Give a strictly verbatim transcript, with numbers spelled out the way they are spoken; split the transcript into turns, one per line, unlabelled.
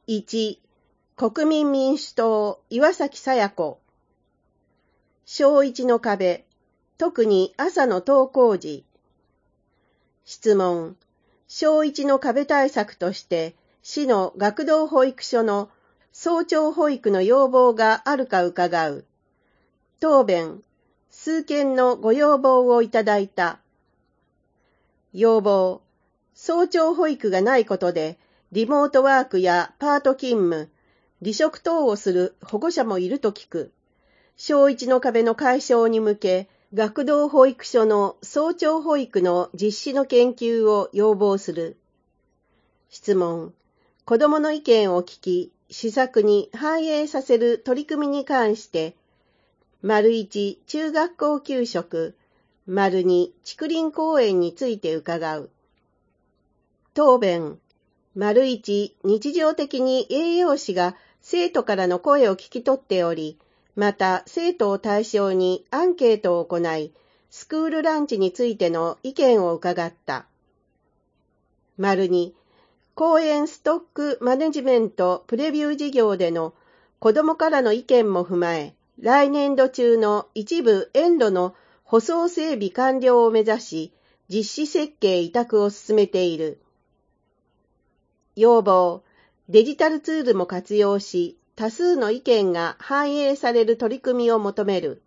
いち、国民民主党岩崎さや子。小一の壁、特に朝の登校時。質問。小一の壁対策として、市の学童保育所の早朝保育の要望があるか伺う。答弁。数件のご要望をいただいた。要望。早朝保育がないことで、リモートワークやパート勤務、離職等をする保護者もいると聞く。小一の壁の解消に向け、学童保育所の早朝保育の実施の研究を要望する。質問。子どもの意見を聞き、施策に反映させる取り組みに関して、丸一、中学校給食、丸二、竹林公園について伺う。答弁。丸一、日常的に栄養士が生徒からの声を聞き取っており、また生徒を対象にアンケートを行い、スクールランチについての意見を伺った。丸二、公園ストックマネジメントプレビュー事業での子どもからの意見も踏まえ、来年度中の一部園路の舗装整備完了を目指し、実施設計委託を進めている。要望、デジタルツールも活用し、多数の意見が反映される取り組みを求める。